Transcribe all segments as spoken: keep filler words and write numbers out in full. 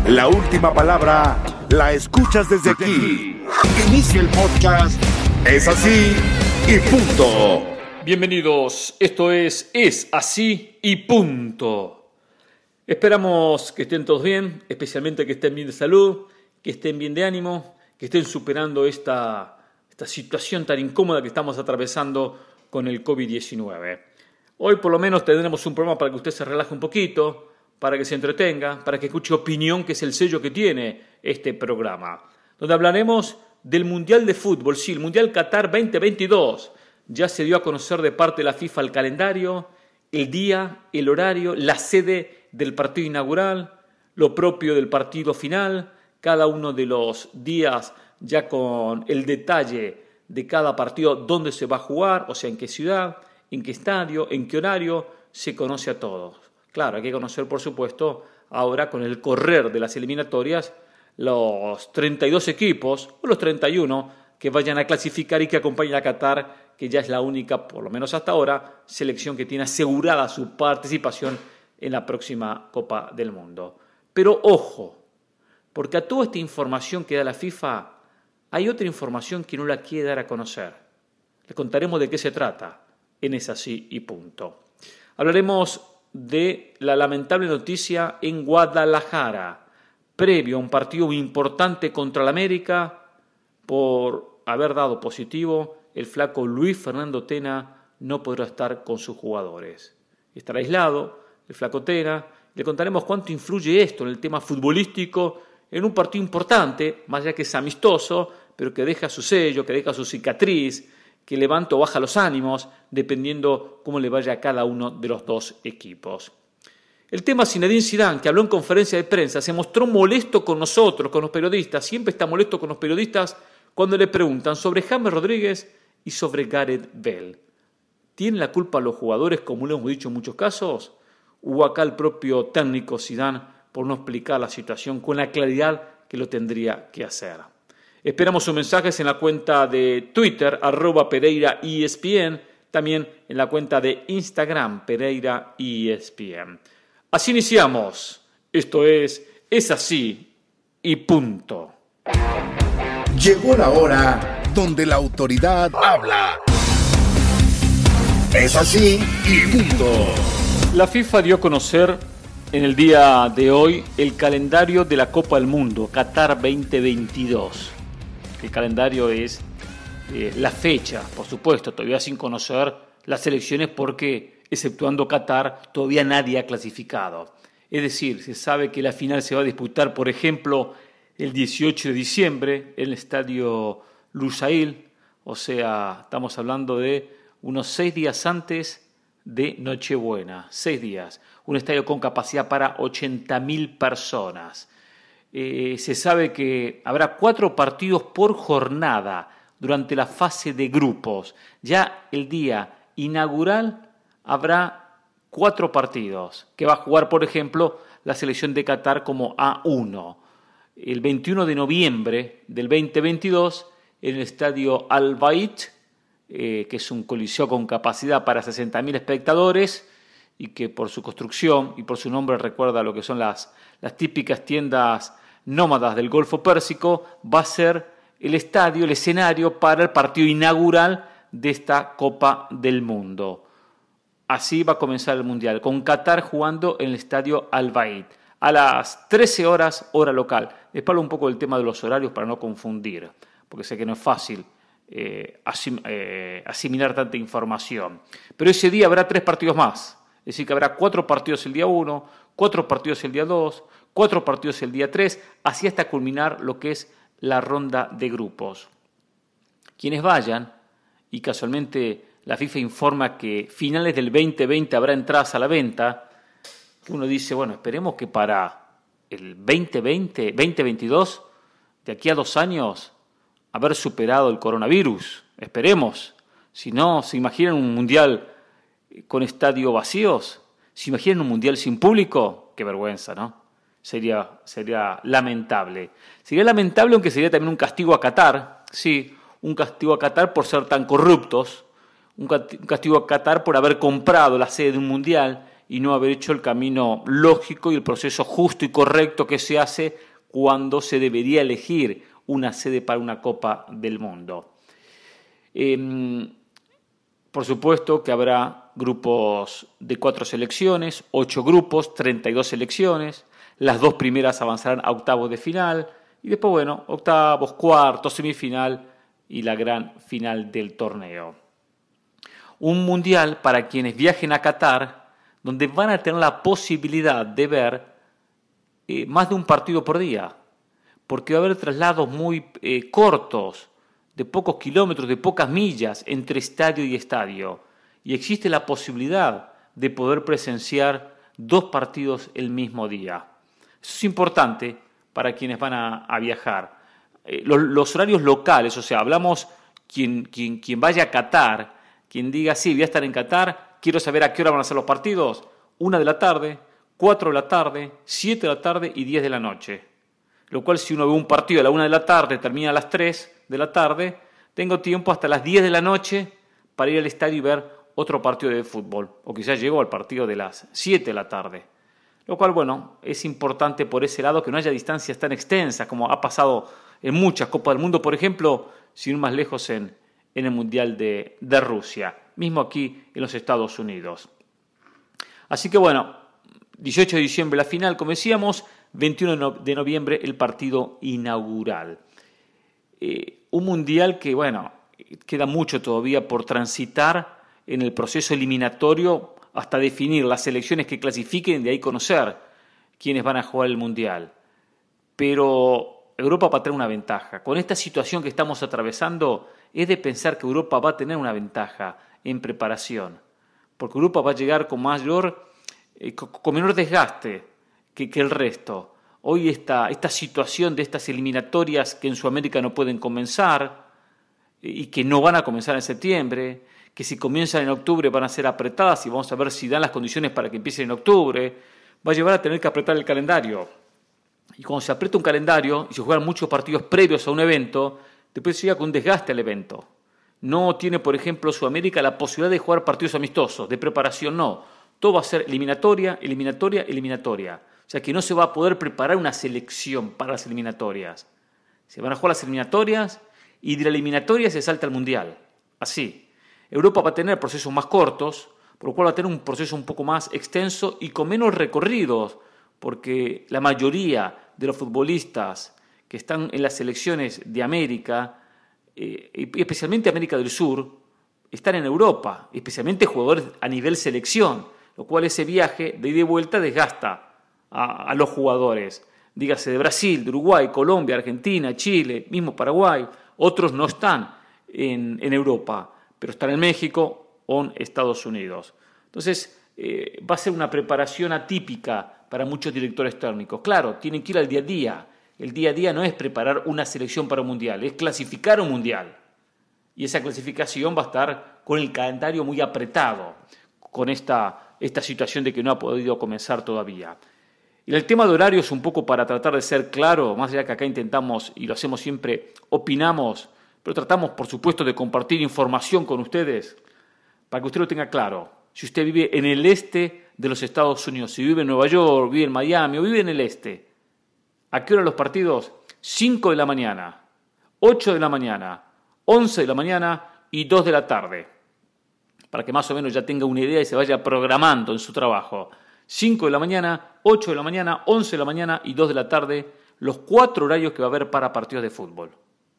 La última palabra la escuchas desde aquí. Inicia el podcast. Es así y punto. Bienvenidos, esto es Es así y punto. Esperamos que estén todos bien, especialmente que estén bien de salud, que estén bien de ánimo, que estén superando esta, esta situación tan incómoda que estamos atravesando con el covid diecinueve. Hoy por lo menos tendremos un programa para que usted se relaje un poquito, para que se entretenga, para que escuche opinión, que es el sello que tiene este programa, donde hablaremos del Mundial de Fútbol, sí, el Mundial Qatar veinte veintidós. Ya se dio a conocer de parte de la FIFA el calendario, el día, el horario, la sede del partido inaugural, lo propio del partido final, cada uno de los días ya con el detalle de cada partido, dónde se va a jugar, o sea, en qué ciudad, en qué estadio, en qué horario, se conoce a todos. Claro, hay que conocer, por supuesto, ahora con el correr de las eliminatorias, los treinta y dos equipos, o los treinta y uno, que vayan a clasificar y que acompañen a Qatar, que ya es la única, por lo menos hasta ahora, selección que tiene asegurada su participación en la próxima Copa del Mundo. Pero ojo, porque a toda esta información que da la FIFA, hay otra información que no la quiere dar a conocer. Les contaremos de qué se trata en Es así y punto. Hablaremos de la lamentable noticia en Guadalajara, previo a un partido importante contra el América, por haber dado positivo, el flaco Luis Fernando Tena no podrá estar con sus jugadores. Estará aislado el flaco Tena. Le contaremos cuánto influye esto en el tema futbolístico en un partido importante, más allá que es amistoso, pero que deja su sello, que deja su cicatriz, que levanta o baja los ánimos, dependiendo cómo le vaya a cada uno de los dos equipos. El tema Zinedine Zidane, que habló en conferencia de prensa, se mostró molesto con nosotros, con los periodistas, siempre está molesto con los periodistas cuando le preguntan sobre James Rodríguez y sobre Gareth Bale. ¿Tienen la culpa los jugadores, como lo hemos dicho en muchos casos? ¿O acá el propio técnico Zidane por no explicar la situación con la claridad que lo tendría que hacer? Esperamos sus mensajes en la cuenta de Twitter, arroba Pereira E S P N, también en la cuenta de Instagram, Pereira E S P N. Así iniciamos. Esto es Es así y punto. Llegó la hora donde la autoridad habla. Es así y punto. La FIFA dio a conocer en el día de hoy el calendario de la Copa del Mundo, Qatar veinte veintidós. El calendario es eh, la fecha, por supuesto, todavía sin conocer las selecciones porque, exceptuando Qatar, todavía nadie ha clasificado. Es decir, se sabe que la final se va a disputar, por ejemplo, el dieciocho de diciembre en el estadio Lusail, o sea, estamos hablando de unos seis días antes de Nochebuena, seis días, un estadio con capacidad para ochenta mil personas. Eh, se sabe que habrá cuatro partidos por jornada durante la fase de grupos. Ya el día inaugural habrá cuatro partidos que va a jugar, por ejemplo, la selección de Qatar como A uno. El veintiuno de noviembre del veinte veintidós en el estadio Al Bayt, eh, que es un coliseo con capacidad para sesenta mil espectadores y que por su construcción y por su nombre recuerda lo que son las, las típicas tiendas nómadas del Golfo Pérsico, va a ser el estadio, el escenario para el partido inaugural de esta Copa del Mundo. Así va a comenzar el Mundial, con Qatar jugando en el estadio Al Bayt a las trece horas hora local. Les hablo un poco del tema de los horarios para no confundir, porque sé que no es fácil eh, asim- eh, asimilar tanta información. Pero ese día habrá tres partidos más, es decir, que habrá cuatro partidos el día uno, cuatro partidos el día dos, cuatro partidos el día tres, así hasta culminar lo que es la ronda de grupos. Quienes vayan, y casualmente la FIFA informa que finales del veinte veinte habrá entradas a la venta, uno dice, bueno, esperemos que para el veinte veinte, veinte veintidós, de aquí a dos años, haber superado el coronavirus. Esperemos. Si no, ¿se imaginan un mundial con estadios vacíos? ¿Se imaginan un mundial sin público? Qué vergüenza, ¿no? Sería, sería lamentable. Sería lamentable, aunque sería también un castigo a Qatar. Sí, un castigo a Qatar por ser tan corruptos. Un castigo a Qatar por haber comprado la sede de un mundial y no haber hecho el camino lógico y el proceso justo y correcto que se hace cuando se debería elegir una sede para una Copa del Mundo. Eh, por supuesto que habrá grupos de cuatro selecciones, ocho grupos, treinta y dos selecciones. Las dos primeras avanzarán a octavos de final y después, bueno, octavos, cuartos, semifinal y la gran final del torneo. Un mundial para quienes viajen a Qatar, donde van a tener la posibilidad de ver eh, más de un partido por día, porque va a haber traslados muy eh, cortos, de pocos kilómetros, de pocas millas entre estadio y estadio, y existe la posibilidad de poder presenciar dos partidos el mismo día. Eso es importante para quienes van a, a viajar. Eh, los, los horarios locales, o sea, hablamos quien, quien, quien vaya a Qatar, quien diga, sí, voy a estar en Qatar, quiero saber a qué hora van a ser los partidos, una de la tarde, cuatro de la tarde, siete de la tarde y diez de la noche. Lo cual, si uno ve un partido a la una de la tarde, termina a las tres de la tarde, tengo tiempo hasta las diez de la noche para ir al estadio y ver otro partido de fútbol. O quizás llego al partido de las siete de la tarde. Lo cual, bueno, es importante por ese lado que no haya distancias tan extensas como ha pasado en muchas Copas del Mundo, por ejemplo, sin ir más lejos en, en el Mundial de, de Rusia, mismo aquí en los Estados Unidos. Así que, bueno, dieciocho de diciembre la final, como decíamos, veintiuno de noviembre el partido inaugural. Eh, un mundial que, bueno, queda mucho todavía por transitar en el proceso eliminatorio hasta definir las selecciones que clasifiquen y de ahí conocer quiénes van a jugar el mundial. Pero Europa va a tener una ventaja. Con esta situación que estamos atravesando, es de pensar que Europa va a tener una ventaja en preparación, porque Europa va a llegar con mayor, eh, con menor desgaste que, que el resto. Hoy esta, esta situación de estas eliminatorias que en Sudamérica no pueden comenzar y que no van a comenzar en septiembre, que si comienzan en octubre van a ser apretadas y vamos a ver si dan las condiciones para que empiecen en octubre, va a llevar a tener que apretar el calendario. Y cuando se aprieta un calendario y se juegan muchos partidos previos a un evento, después se llega con un desgaste al evento. No tiene, por ejemplo, Sudamérica la posibilidad de jugar partidos amistosos, de preparación, no. Todo va a ser eliminatoria, eliminatoria, eliminatoria. O sea que no se va a poder preparar una selección para las eliminatorias. Se van a jugar las eliminatorias y de la eliminatoria se salta al Mundial. Así. Europa va a tener procesos más cortos, por lo cual va a tener un proceso un poco más extenso y con menos recorridos, porque la mayoría de los futbolistas que están en las selecciones de América, eh, y especialmente América del Sur, están en Europa, especialmente jugadores a nivel selección, lo cual ese viaje de ida y vuelta desgasta a, a los jugadores. Dígase de Brasil, de Uruguay, Colombia, Argentina, Chile, mismo Paraguay. Otros no están en, en Europa, pero están en México o en Estados Unidos. Entonces, eh, va a ser una preparación atípica para muchos directores técnicos. Claro, tienen que ir al día a día. El día a día no es preparar una selección para un mundial, es clasificar un mundial. Y esa clasificación va a estar con el calendario muy apretado, con esta, esta situación de que no ha podido comenzar todavía. Y el tema de horario es un poco para tratar de ser claro, más allá que acá intentamos, y lo hacemos siempre, opinamos, pero tratamos, por supuesto, de compartir información con ustedes, para que usted lo tenga claro. Si usted vive en el este de los Estados Unidos, si vive en Nueva York, vive en Miami o vive en el este, ¿a qué hora los partidos? cinco de la mañana, ocho de la mañana, once de la mañana y dos de la tarde. Para que más o menos ya tenga una idea y se vaya programando en su trabajo. cinco de la mañana, ocho de la mañana, once de la mañana y dos de la tarde, los cuatro horarios que va a haber para partidos de fútbol.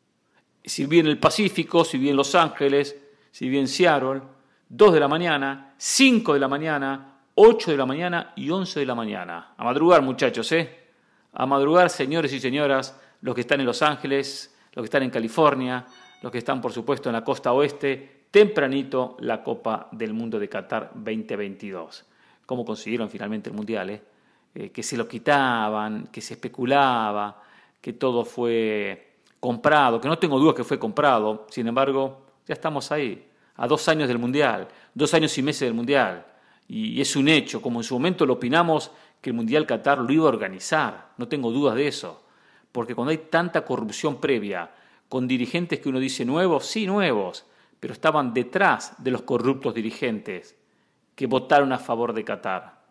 Si vive en el Pacífico, si vive en Los Ángeles, si vive en Seattle, dos de la mañana, cinco de la mañana, ocho de la mañana y once de la mañana. A madrugar, muchachos, ¿eh? A madrugar, señores y señoras, los que están en Los Ángeles, los que están en California, los que están, por supuesto, en la costa oeste, tempranito la Copa del Mundo de Qatar veinte veintidós. ¿Cómo consiguieron finalmente el Mundial? Eh? Eh, que se lo quitaban, que se especulaba, que todo fue comprado, que no tengo dudas que fue comprado. Sin embargo, ya estamos ahí, a dos años del Mundial, dos años y meses del Mundial. Y es un hecho, como en su momento lo opinamos, que el Mundial Qatar lo iba a organizar. No tengo dudas de eso. Porque cuando hay tanta corrupción previa, con dirigentes que uno dice nuevos, sí, nuevos, pero estaban detrás de los corruptos dirigentes que votaron a favor de Qatar.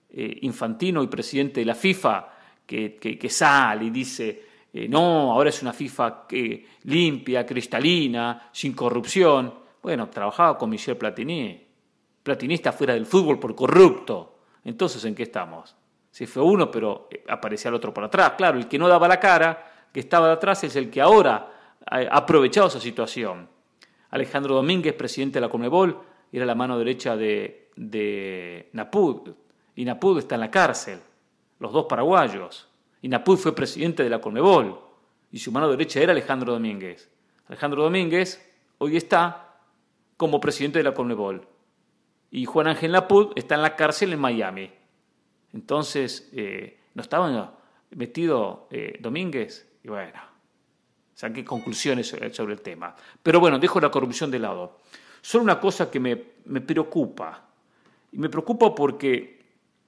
eh, Infantino y presidente de la FIFA, que, que, que sale y dice, eh, no, ahora es una FIFA eh, limpia, cristalina, sin corrupción. Bueno, trabajaba con Michel Platini. Platini está fuera del fútbol por corrupto. Entonces, ¿en qué estamos? Se fue uno, pero aparecía el otro por atrás. Claro, el que no daba la cara, que estaba de atrás, es el que ahora ha aprovechado esa situación. Alejandro Domínguez, presidente de la Conmebol, era la mano derecha de, de Napud. Y Napud está en la cárcel. Los dos paraguayos. Y Napud fue presidente de la Conmebol. Y su mano derecha era Alejandro Domínguez. Alejandro Domínguez hoy está como presidente de la Conmebol. Y Juan Ángel Napud está en la cárcel en Miami. Entonces, eh, ¿no estaba metido eh, Domínguez? Y bueno, saqué conclusiones sobre el tema. Pero bueno, dejo la corrupción de lado. Solo una cosa que me, me preocupa. Y me preocupa porque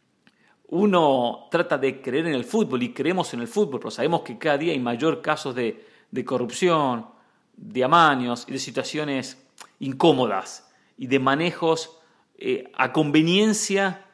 uno trata de creer en el fútbol y creemos en el fútbol, pero sabemos que cada día hay mayor casos de, de corrupción, de amaños y de situaciones incómodas y de manejos eh, a conveniencia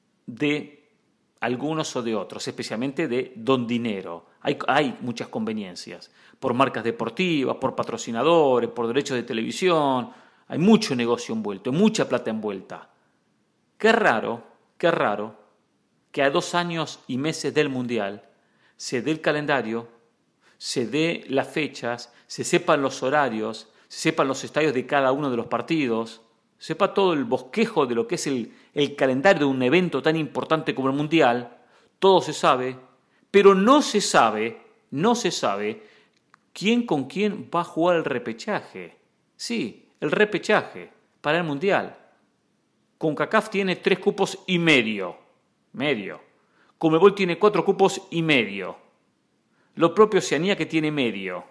de algunos o de otros, especialmente de don dinero. Hay, hay muchas conveniencias, por marcas deportivas, por patrocinadores, por derechos de televisión. Hay mucho negocio envuelto, mucha plata envuelta. Qué raro, qué raro que a dos años y meses del Mundial se dé el calendario, se dé las fechas, se sepan los horarios, se sepan los estadios de cada uno de los partidos, sepa todo el bosquejo de lo que es el, el calendario de un evento tan importante como el Mundial. Todo se sabe, pero no se sabe, no se sabe quién con quién va a jugar el repechaje. Sí, el repechaje para el Mundial. CONCACAF tiene tres cupos y medio, medio. Conmebol tiene cuatro cupos y medio. Lo propio Oceanía que tiene medio.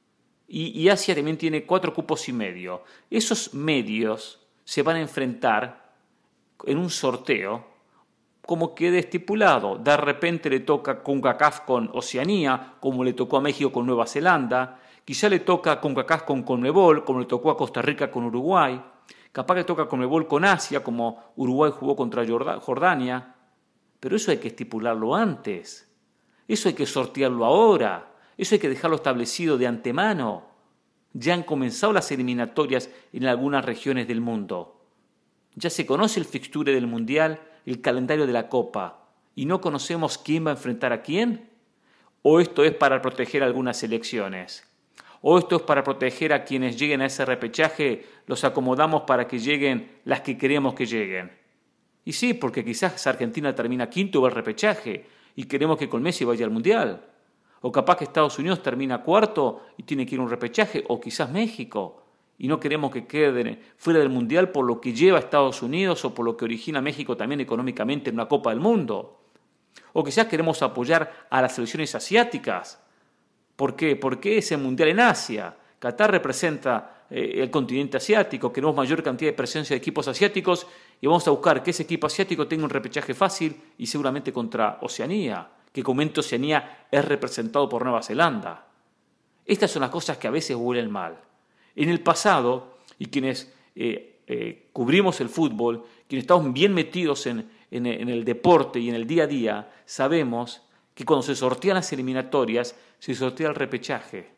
Y, y Asia también tiene cuatro cupos y medio. Esos medios se van a enfrentar en un sorteo como quede estipulado. De repente le toca CONCACAF con Oceanía, como le tocó a México con Nueva Zelanda. Quizá le toca CONCACAF con Conmebol, como le tocó a Costa Rica con Uruguay. Capaz que toca Conmebol con Asia, como Uruguay jugó contra Jordania. Pero eso hay que estipularlo antes. Eso hay que sortearlo ahora. Eso hay que dejarlo establecido de antemano. Ya han comenzado las eliminatorias en algunas regiones del mundo. Ya se conoce el fixture del Mundial, el calendario de la Copa, y no conocemos quién va a enfrentar a quién. ¿O esto es para proteger algunas elecciones? ¿O esto es para proteger a quienes lleguen a ese repechaje, los acomodamos para que lleguen las que queremos que lleguen? Y sí, porque quizás Argentina termina quinto o el repechaje y queremos que con Messi vaya al Mundial. O capaz que Estados Unidos termina cuarto y tiene que ir a un repechaje, o quizás México, y no queremos que queden fuera del Mundial por lo que lleva Estados Unidos o por lo que origina México también económicamente en una Copa del Mundo. O quizás queremos apoyar a las selecciones asiáticas. ¿Por qué? Porque ese Mundial en Asia. Qatar representa eh, el continente asiático, queremos mayor cantidad de presencia de equipos asiáticos y vamos a buscar que ese equipo asiático tenga un repechaje fácil y seguramente contra Oceanía, que comento Oceanía es representado por Nueva Zelanda. Estas son las cosas que a veces huelen mal. En el pasado, y quienes eh, eh, cubrimos el fútbol, quienes estamos bien metidos en, en, en el deporte y en el día a día, sabemos que cuando se sortean las eliminatorias, se sortea el repechaje.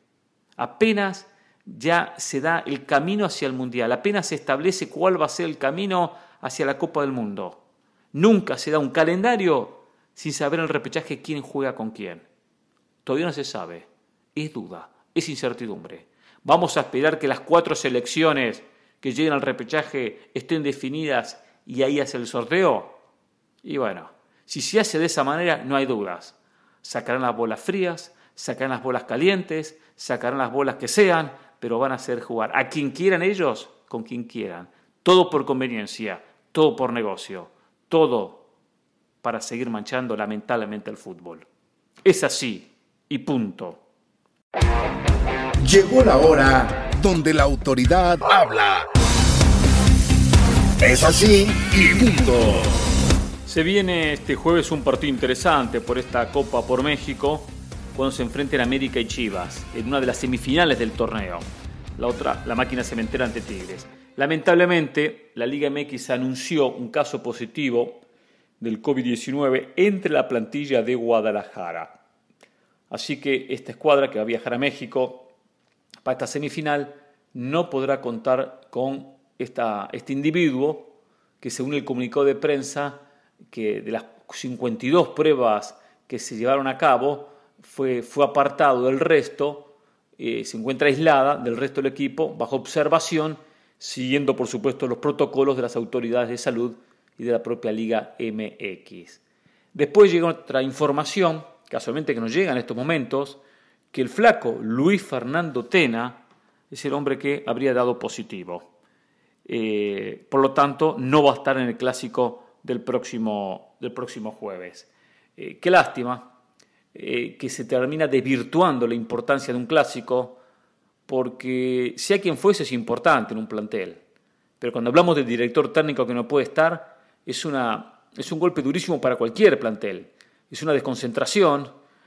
Apenas ya se da el camino hacia el Mundial, apenas se establece cuál va a ser el camino hacia la Copa del Mundo. Nunca se da un calendario sin saber el repechaje quién juega con quién. Todavía no se sabe. Es duda, es incertidumbre. Vamos a esperar que las cuatro selecciones que lleguen al repechaje estén definidas y ahí hace el sorteo. Y bueno, si se hace de esa manera, no hay dudas. Sacarán las bolas frías, sacarán las bolas calientes, sacarán las bolas que sean, pero van a hacer jugar a quien quieran ellos, con quien quieran. Todo por conveniencia, todo por negocio, todo para seguir manchando lamentablemente el fútbol. Es así y punto. Llegó la hora donde la autoridad habla. Es así y punto. Se viene este jueves un partido interesante por esta Copa por México, cuando se enfrenten América y Chivas, en una de las semifinales del torneo. La otra, la máquina cementera ante Tigres. Lamentablemente, la Liga M X anunció un caso positivo del covid diecinueve entre la plantilla de Guadalajara. Así que esta escuadra que va a viajar a México para esta semifinal no podrá contar con esta, este individuo que, según el comunicado de prensa, que de las cincuenta y dos pruebas que se llevaron a cabo, fue, fue apartado del resto, eh, se encuentra aislada del resto del equipo, bajo observación, siguiendo por supuesto los protocolos de las autoridades de salud y de la propia Liga M X. Después llega otra información, casualmente que nos llega en estos momentos, que el flaco Luis Fernando Tena es el hombre que habría dado positivo. Eh, por lo tanto, no va a estar en el clásico del próximo, del próximo jueves. Eh, qué lástima eh, que se termina desvirtuando la importancia de un clásico, porque sea quien fuese es importante en un plantel. Pero cuando hablamos del director técnico que no puede estar, es, una, es un golpe durísimo para cualquier plantel. Es una desconcentración,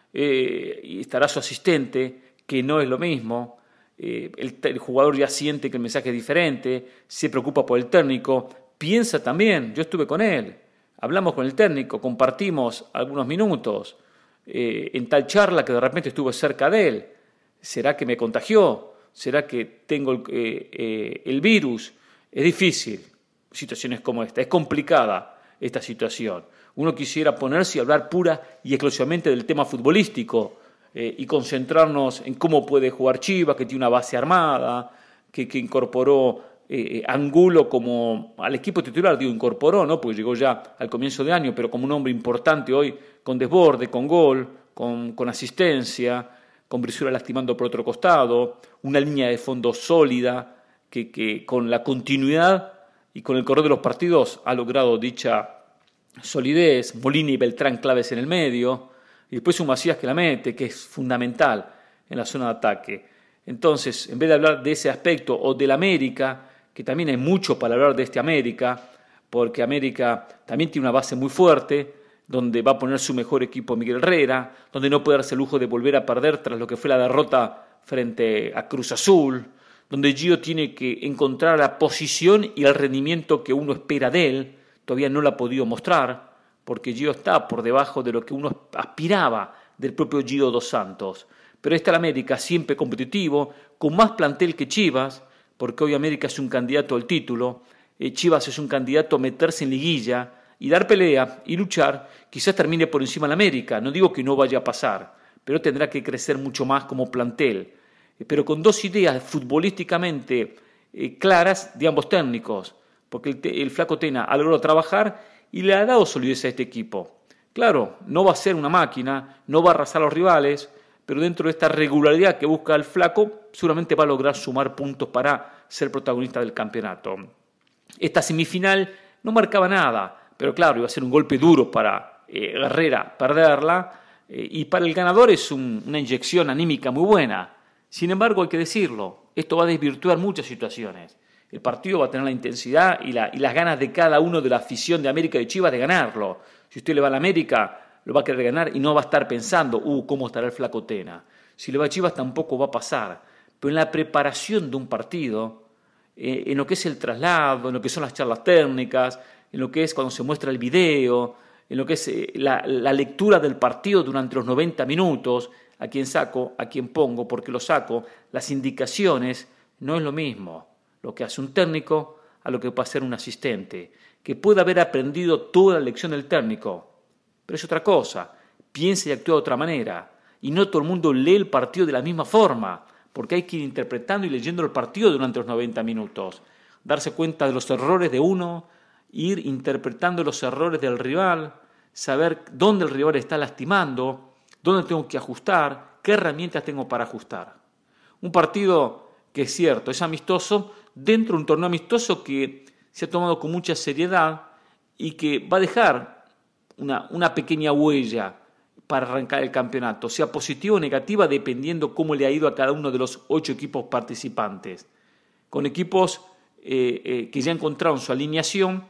eh, y estará su asistente, que no es lo mismo. Eh, el, el jugador ya siente que el mensaje es diferente, se preocupa por el técnico, piensa también, yo estuve con él, hablamos con el técnico, compartimos algunos minutos, eh, en tal charla que de repente estuve cerca de él. ¿Será que me contagió? ¿Será que tengo el, eh, eh, el virus? Es difícil, situaciones como esta, es complicada esta situación. Uno quisiera ponerse y hablar pura y exclusivamente del tema futbolístico, Eh, y concentrarnos en cómo puede jugar Chivas, que tiene una base armada, que, que incorporó eh, Angulo como al equipo titular, digo incorporó, ¿no? Porque llegó ya al comienzo de año, pero como un hombre importante hoy, con desborde, con gol, con, con asistencia, con Brizuela lastimando por otro costado, una línea de fondo sólida, que, que con la continuidad y con el correr de los partidos ha logrado dicha solidez, Molina y Beltrán claves en el medio, y después un Macías que la mete, que es fundamental en la zona de ataque. Entonces, en vez de hablar de ese aspecto o del América, que también hay mucho para hablar de este América, porque América también tiene una base muy fuerte, donde va a poner su mejor equipo Miguel Herrera, donde no puede darse el lujo de volver a perder tras lo que fue la derrota frente a Cruz Azul, donde Gio tiene que encontrar la posición y el rendimiento que uno espera de él, todavía no lo ha podido mostrar, porque Gio está por debajo de lo que uno aspiraba del propio Gio dos Santos. Pero está el América siempre competitivo, con más plantel que Chivas, porque hoy América es un candidato al título, eh, Chivas es un candidato a meterse en liguilla y dar pelea y luchar, quizás termine por encima del América, no digo que no vaya a pasar, pero tendrá que crecer mucho más como plantel, eh, pero con dos ideas futbolísticamente eh, claras de ambos técnicos, porque el, el flaco Tena ha logrado trabajar y le ha dado solidez a este equipo. Claro, no va a ser una máquina, no va a arrasar a los rivales, pero dentro de esta regularidad que busca el flaco, seguramente va a lograr sumar puntos para ser protagonista del campeonato. Esta semifinal no marcaba nada, pero claro, iba a ser un golpe duro para eh, Herrera perderla, eh, y para el ganador es un, una inyección anímica muy buena. Sin embargo, hay que decirlo, esto va a desvirtuar muchas situaciones. El partido va a tener la intensidad y, la, y las ganas de cada uno de la afición de América y de Chivas de ganarlo. Si usted le va a la América, lo va a querer ganar y no va a estar pensando, uh, ¿cómo estará el flaco Tena? Si le va a Chivas tampoco va a pasar. Pero en la preparación de un partido, eh, en lo que es el traslado, en lo que son las charlas técnicas, en lo que es cuando se muestra el video, en lo que es eh, la, la lectura del partido durante los noventa minutos, a quién saco, a quién pongo, por qué lo saco, las indicaciones, no es lo mismo lo que hace un técnico a lo que puede hacer un asistente, que puede haber aprendido toda la lección del técnico, pero es otra cosa, piensa y actúa de otra manera, y no todo el mundo lee el partido de la misma forma, porque hay que ir interpretando y leyendo el partido durante los noventa minutos, darse cuenta de los errores de uno, ir interpretando los errores del rival, saber dónde el rival está lastimando, dónde tengo que ajustar, qué herramientas tengo para ajustar. Un partido que es cierto, es amistoso, dentro de un torneo amistoso que se ha tomado con mucha seriedad y que va a dejar una, una pequeña huella para arrancar el campeonato, sea positiva o negativa, dependiendo cómo le ha ido a cada uno de los ocho equipos participantes. Con equipos eh, eh, que ya encontraron su alineación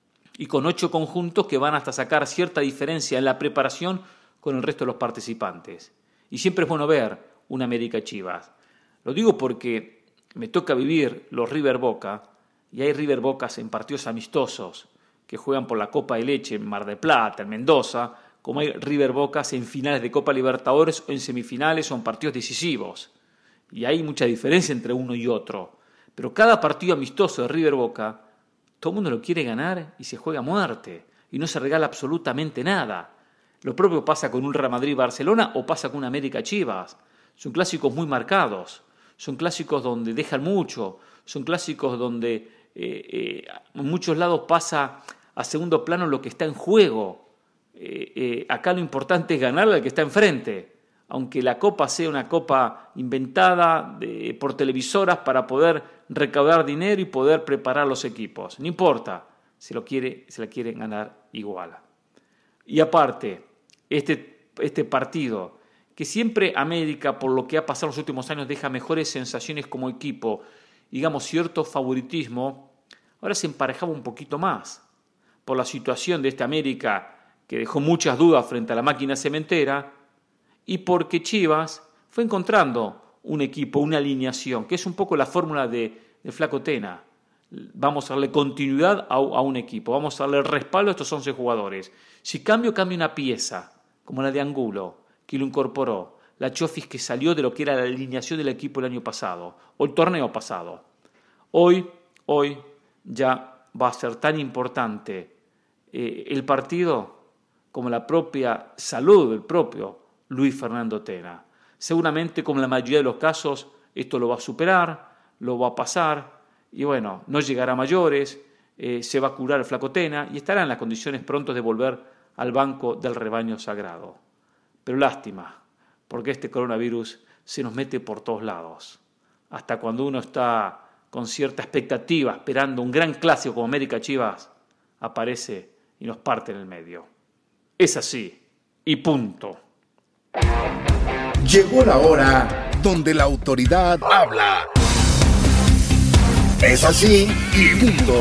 y con ocho conjuntos que van hasta sacar cierta diferencia en la preparación con el resto de los participantes. Y siempre es bueno ver una América Chivas. Lo digo porque me toca vivir los River Boca, y hay River Bocas en partidos amistosos, que juegan por la Copa de Leche en Mar del Plata, en Mendoza, como hay River Bocas en finales de Copa Libertadores o en semifinales o en partidos decisivos. Y hay mucha diferencia entre uno y otro. Pero cada partido amistoso de River Boca, todo el mundo lo quiere ganar y se juega a muerte. Y no se regala absolutamente nada. Lo propio pasa con un Real Madrid-Barcelona o pasa con un América-Chivas. Son clásicos muy marcados. Son clásicos donde dejan mucho. Son clásicos donde eh, eh, en muchos lados pasa a segundo plano lo que está en juego. Eh, eh, acá lo importante es ganarle al que está enfrente, aunque la copa sea una copa inventada de, por televisoras para poder recaudar dinero y poder preparar los equipos. No importa, se, lo quiere, se la quieren ganar igual. Y aparte, este, este partido, que siempre América, por lo que ha pasado en los últimos años, deja mejores sensaciones como equipo, digamos cierto favoritismo, ahora se emparejaba un poquito más por la situación de esta América que dejó muchas dudas frente a la máquina cementera, y porque Chivas fue encontrando un equipo, una alineación, que es un poco la fórmula de, de Flaco Tena. Vamos a darle continuidad a, a un equipo, vamos a darle respaldo a estos once jugadores. Si cambio, cambio una pieza, como la de Angulo, que lo incorporó, la Chofis que salió de lo que era la alineación del equipo el año pasado, o el torneo pasado. Hoy, hoy ya va a ser tan importante eh, el partido como la propia salud del propio Luis Fernando Tena. Seguramente, como en la mayoría de los casos, esto lo va a superar, lo va a pasar, y bueno, no llegará a mayores, eh, se va a curar el Flaco Tena y estará en las condiciones pronto de volver al banco del rebaño sagrado. Pero lástima, porque este coronavirus se nos mete por todos lados. Hasta cuando uno está con cierta expectativa, esperando un gran clásico como América Chivas, aparece y nos parte en el medio. Es así, y punto. Llegó la hora donde la autoridad habla. Es así, y punto.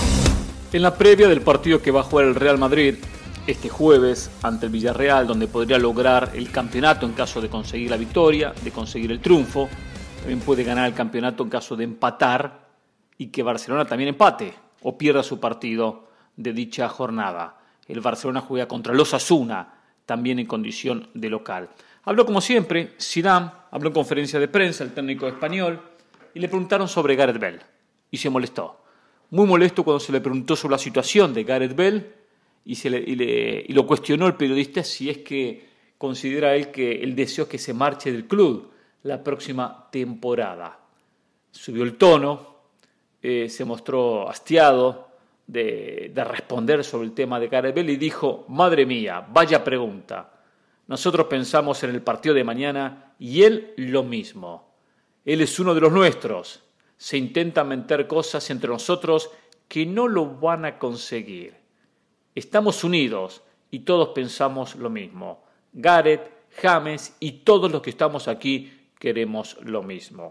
En la previa del partido que va a jugar el Real Madrid este jueves ante el Villarreal, donde podría lograr el campeonato en caso de conseguir la victoria, de conseguir el triunfo, también puede ganar el campeonato en caso de empatar y que Barcelona también empate o pierda su partido de dicha jornada. El Barcelona juega contra el Osasuna, también en condición de local. Habló como siempre Zidane, habló en conferencia de prensa el técnico español y le preguntaron sobre Gareth Bale y se molestó. Muy molesto cuando se le preguntó sobre la situación de Gareth Bale y, se le, y, le, y lo cuestionó el periodista si es que considera él que el deseo es que se marche del club la próxima temporada. Subió el tono, eh, se mostró hastiado de, de responder sobre el tema de Gareth Bale y dijo: madre mía, vaya pregunta. Nosotros pensamos en el partido de mañana y él lo mismo. Él es uno de los nuestros. Se intentan meter cosas entre nosotros que no lo van a conseguir. Estamos unidos y todos pensamos lo mismo. Gareth, James y todos los que estamos aquí queremos lo mismo.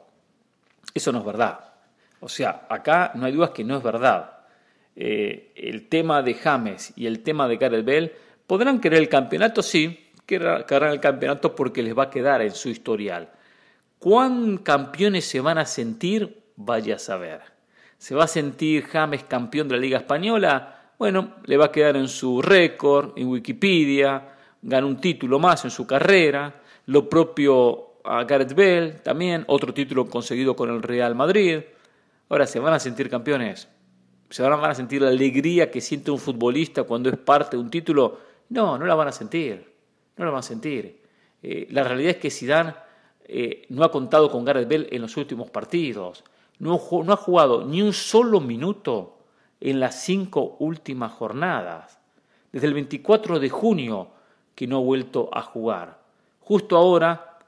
Eso no es verdad. O sea, acá no hay dudas que no es verdad. Eh, el tema de James y el tema de Gareth Bale podrán querer el campeonato, sí, querrán el campeonato porque les va a quedar en su historial. ¿Cuán campeones se van a sentir? Vaya a saber. ¿Se va a sentir James campeón de la Liga Española? Bueno, le va a quedar en su récord, en Wikipedia, ganó un título más en su carrera, lo propio a Gareth Bale también, otro título conseguido con el Real Madrid. Ahora, ¿se van a sentir campeones? ¿Se van a sentir la alegría que siente un futbolista cuando es parte de un título? No, no la van a sentir, no la van a sentir. Eh, la realidad es que Zidane eh, no ha contado con Gareth Bale en los últimos partidos. No, no ha jugado ni un solo minuto en las cinco últimas jornadas. Desde el veinticuatro de junio que no ha vuelto a jugar. Justo ahora,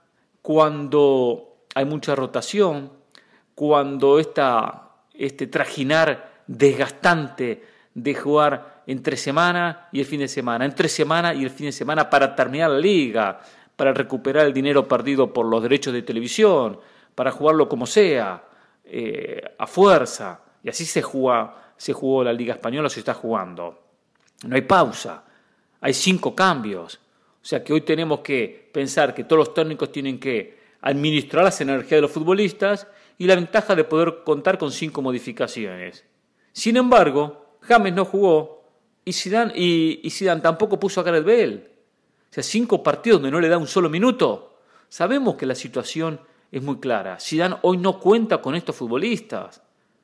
cuando hay mucha rotación, cuando esta, este trajinar desgastante de jugar entre semana y el fin de semana, entre semana y el fin de semana para terminar la liga, para recuperar el dinero perdido por los derechos de televisión, para jugarlo como sea, eh, a fuerza, y así se juega, se jugó la Liga Española, se está jugando. No hay pausa, hay cinco cambios, o sea que hoy tenemos que pensar que todos los técnicos tienen que administrar las energías de los futbolistas y la ventaja de poder contar con cinco modificaciones. Sin embargo, James no jugó Y Zidane, y, y Zidane tampoco puso a Gareth Bale. O sea, cinco partidos donde no le da un solo minuto. Sabemos que la situación es muy clara. Zidane hoy no cuenta con estos futbolistas.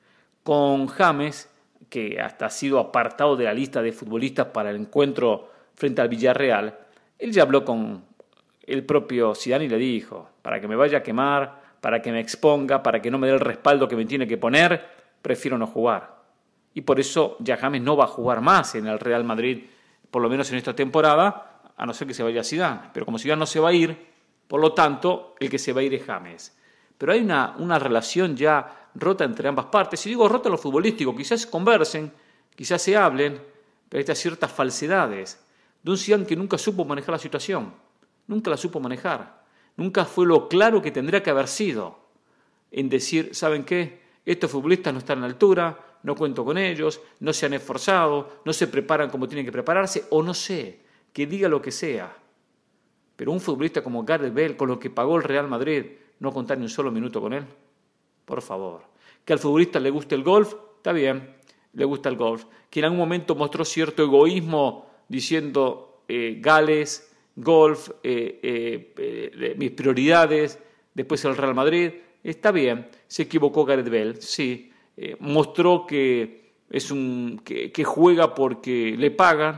Con James, que hasta ha sido apartado de la lista de futbolistas para el encuentro frente al Villarreal, él ya habló con el propio Zidane y le dijo, para que me vaya a quemar, para que me exponga, para que no me dé el respaldo que me tiene que poner, prefiero no jugar. Y por eso ya James no va a jugar más en el Real Madrid, por lo menos en esta temporada, a no ser que se vaya Zidane. Pero como Zidane no se va a ir, por lo tanto, el que se va a ir es James. Pero hay una, una relación ya rota entre ambas partes. Y digo rota en lo futbolístico, quizás conversen, quizás se hablen, pero hay estas ciertas falsedades de un Zidane que nunca supo manejar la situación, nunca la supo manejar, nunca fue lo claro que tendría que haber sido en decir, ¿saben qué? Estos futbolistas no están a la altura, no cuento con ellos, no se han esforzado, no se preparan como tienen que prepararse, o no sé, que diga lo que sea. Pero un futbolista como Gareth Bale, con lo que pagó el Real Madrid, no contar ni un solo minuto con él, por favor. Que al futbolista le guste el golf, está bien, le gusta el golf. Que en algún momento mostró cierto egoísmo diciendo eh, Gales, golf, eh, eh, eh, mis prioridades, después el Real Madrid, está bien. Se equivocó Gareth Bale, sí. Eh, mostró que, es un, que, que juega porque le pagan,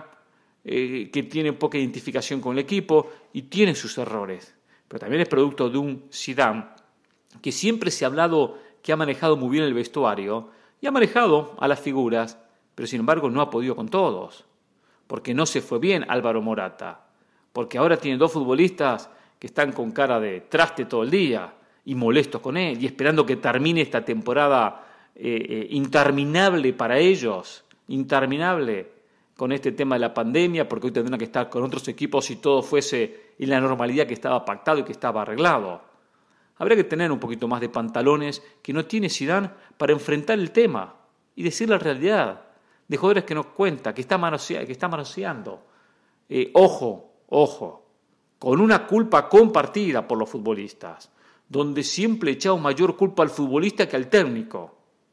eh, que tiene poca identificación con el equipo y tiene sus errores. Pero también es producto de un Zidane que siempre se ha hablado que ha manejado muy bien el vestuario y ha manejado a las figuras, pero sin embargo no ha podido con todos. Porque no se fue bien Álvaro Morata. Porque ahora tiene dos futbolistas que están con cara de traste todo el día y molestos con él y esperando que termine esta temporada Eh, eh, interminable para ellos, interminable con este tema de la pandemia, porque hoy tendrán que estar con otros equipos si todo fuese en la normalidad que estaba pactado y que estaba arreglado. Habría que tener un poquito más de pantalones que no tiene Zidane para enfrentar el tema y decir la realidad de jugadores que nos cuenta, que está, manosea, que está manoseando. Eh, ojo, ojo, con una culpa compartida por los futbolistas, donde siempre echamos mayor culpa al futbolista que al técnico,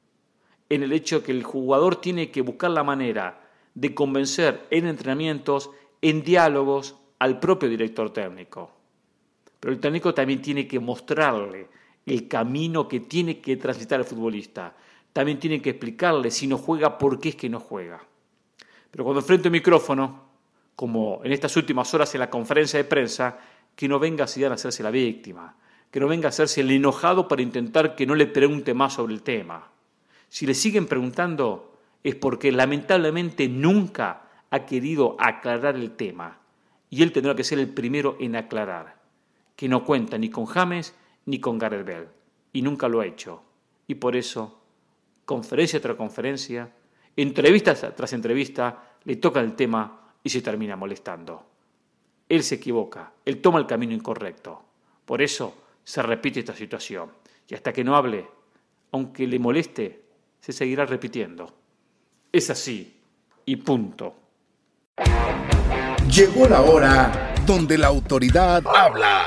en el hecho de que el jugador tiene que buscar la manera de convencer en entrenamientos, en diálogos, al propio director técnico. Pero el técnico también tiene que mostrarle el camino que tiene que transitar el futbolista. También tiene que explicarle si no juega, por qué es que no juega. Pero cuando enfrente el micrófono, como en estas últimas horas en la conferencia de prensa, que no venga Zidane a hacerse la víctima, que no venga a hacerse el enojado para intentar que no le pregunte más sobre el tema. Si le siguen preguntando es porque lamentablemente nunca ha querido aclarar el tema y él tendrá que ser el primero en aclarar que no cuenta ni con James ni con Gareth Bale y nunca lo ha hecho. Y por eso, conferencia tras conferencia, entrevista tras entrevista, le toca el tema y se termina molestando. Él se equivoca, él toma el camino incorrecto. Por eso se repite esta situación. Y hasta que no hable, aunque le moleste, se seguirá repitiendo. Es así y punto. Llegó la hora donde la autoridad habla.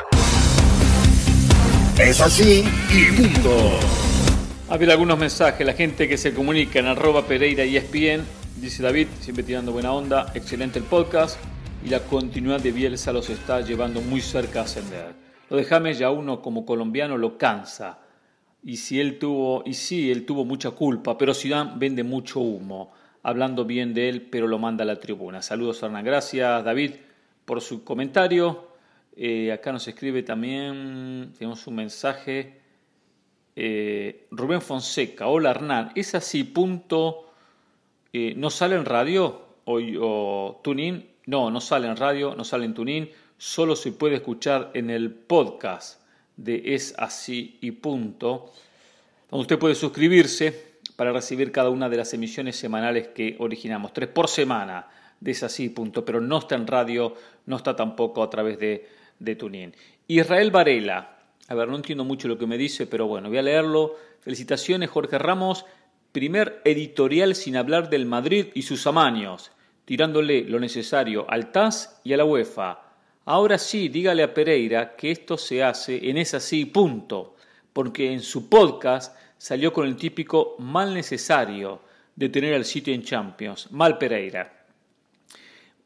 Es así y punto. A ver algunos mensajes, la gente que se comunica en arroba Pereira y E S P N, dice David, siempre tirando buena onda, excelente el podcast y la continuidad de Bielsa los está llevando muy cerca a ascender. Lo de James ya uno como colombiano lo cansa. Y si él tuvo, y sí, él tuvo mucha culpa, pero Zidane vende mucho humo, hablando bien de él, pero lo manda a la tribuna. Saludos, Hernán. Gracias, David, por su comentario. Eh, acá nos escribe también, tenemos un mensaje, eh, Rubén Fonseca. Hola, Hernán. ¿Es así, punto? Eh, ¿No sale en radio o, o TuneIn? No, no sale en radio, no sale en TuneIn. Solo se puede escuchar en el podcast de Es Así y Punto, donde usted puede suscribirse para recibir cada una de las emisiones semanales que originamos, tres por semana de Es Así y Punto, pero no está en radio, no está tampoco a través de, de TuneIn. Israel Varela, a ver, no entiendo mucho lo que me dice, pero bueno, voy a leerlo. Felicitaciones, Jorge Ramos, primer editorial sin hablar del Madrid y sus amaños, tirándole lo necesario al T A S y a la UEFA. Ahora sí, dígale a Pereira que esto se hace en Es Así, punto, porque en su podcast salió con el típico mal necesario de tener al City en Champions. Mal Pereira.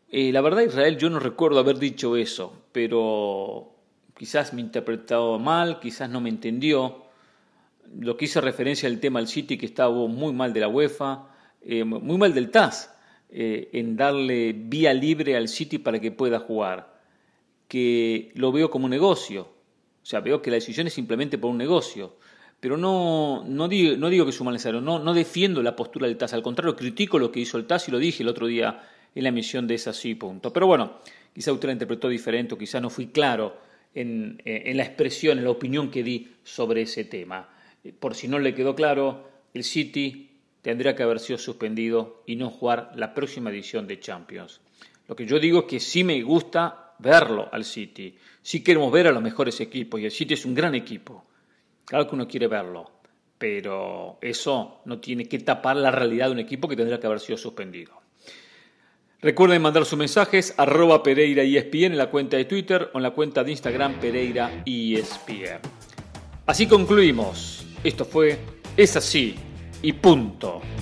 Eh, la verdad, Israel, yo no recuerdo haber dicho eso, pero quizás me interpretó mal, quizás no me entendió. Lo que hice referencia al tema del City, que estaba muy mal de la UEFA, eh, muy mal del T A S, eh, en darle vía libre al City para que pueda jugar, que lo veo como un negocio. O sea, veo que la decisión es simplemente por un negocio. Pero no, no, digo, no digo que es un mal necesario, no, no defiendo la postura del T A S, al contrario, critico lo que hizo el T A S y lo dije el otro día en la emisión de Es Así, punto. Pero bueno, quizá usted la interpretó diferente o quizá no fui claro en, en la expresión, en la opinión que di sobre ese tema. Por si no le quedó claro, el City tendría que haber sido suspendido y no jugar la próxima edición de Champions. Lo que yo digo es que sí me gusta verlo al City, sí queremos ver a los mejores equipos y el City es un gran equipo. Claro que uno quiere verlo, pero eso no tiene que tapar la realidad de un equipo que tendría que haber sido suspendido. Recuerden mandar sus mensajes arroba Pereira E S P N en la cuenta de Twitter o en la cuenta de Instagram Pereira E S P N. Así concluimos. Esto fue Es Así y punto.